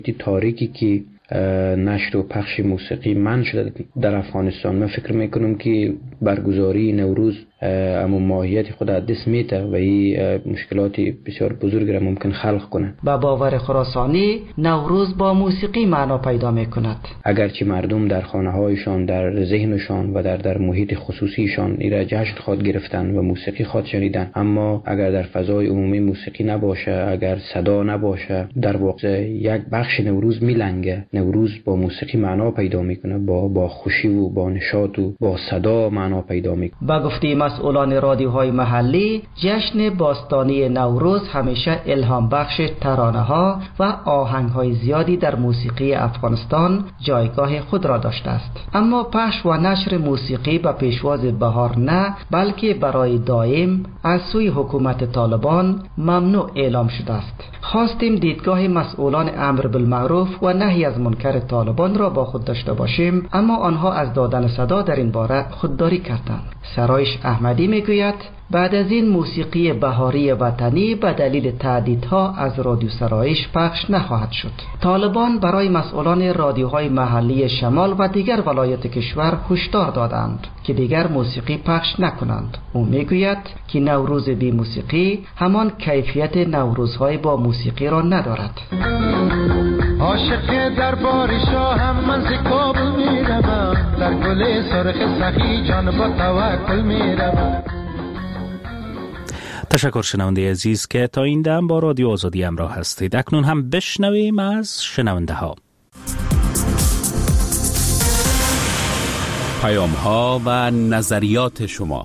تاریکی که نشر و پخش موسیقی منع شده در افغانستان، من فکر میکنم که برگزاری نوروز اما ماهیت خود از دست میده و این مشکلات بسیار بزرگی را ممکن خلق کنه. با باور خراسانی نوروز با موسیقی معنا پیدا میکند. اگرچه مردم در خانه هایشان، در ذهنشان و در محیط خصوصیشان این را جشن خواد گرفتن و موسیقی خواد شنیدن، اما اگر در فضای عمومی موسیقی نباشه، اگر صدا نباشه، در واقع یک بخش نوروز میلنگه. نوروز با موسیقی معنا پیدا میکنه، با خوشی و با نشاط و با صدا معنا پیدا میکنه. با گفته مسئولان رادیوهای محلی، جشن باستانی نوروز همیشه الهام بخش ترانه‌ها و آهنگ‌های زیادی در موسیقی افغانستان جایگاه خود را داشته است. اما پخش و نشر موسیقی به پیشواز بهار نه، بلکه برای دائم از سوی حکومت طالبان ممنوع اعلام شده است. خواستیم دیدگاه مسئولان امر بالمعروف و نهی از منکر طالبان را با خود داشته باشیم، اما آنها از دادن صدا در این باره خودداری کردند. سرایش احمدی میگوید بعد از این موسیقی بهاری وطنی به دلیل تهدیدها از رادیو سرایش پخش نخواهد شد. طالبان برای مسئولان رادیوهای محلی شمال و دیگر ولایات کشور هشدار دادند که دیگر موسیقی پخش نکنند. او میگوید که نوروز بی موسیقی همان کیفیت نوروزهای با موسیقی را ندارد. عاشق دربار شاهم من ز کابل میروم، در گل سرخ سخی جان با توکل میروم. تشکر شنونده عزیز که تا این دم با رادیو آزادی همراه هستید. اکنون هم بشنویم از شنونده ها. پیام ها و نظریات شما.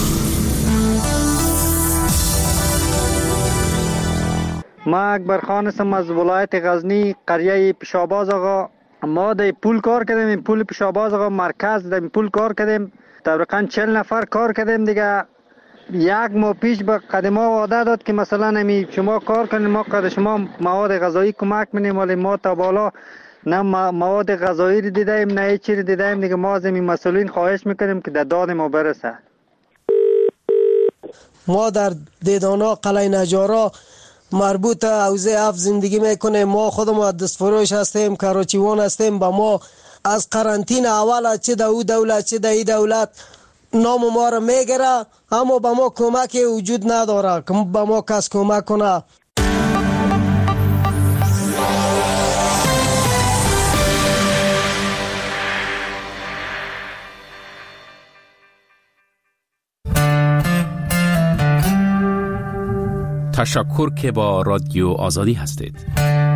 ما اکبر خان هستم از ولایت غزنی، قریه پیشاباز آقا. ما در پول کار کردیم، این پول پیشاباز آقا مرکز در پول کار کردیم، تقریبا 40 نفر کار کردیم دیگه. یک ماه پیش به قدما وعده داد که مثلا شما کار کنید، ما قد شما مواد غذایی کمک می‌کنیم، ولی ما تا بالا نه مواد غذایی رو دیدیم نه هیچ چیزی دیدیم دیگه. ما از این مسئولین خواهش میکنیم که در داد ما برسه. ما در دیدانا قلعه نجارا مربوط حوزه 7 زندگی میکنیم. ما خودمون دستفروش هستیم، کراچیوان هستیم. با ما از قرنطینه اول چه در او دولت چه در این دولت نام ما را میگیره، اما با ما کمکی وجود نداره که با ما کس کمک کنه. تشکر که با رادیو آزادی هستید.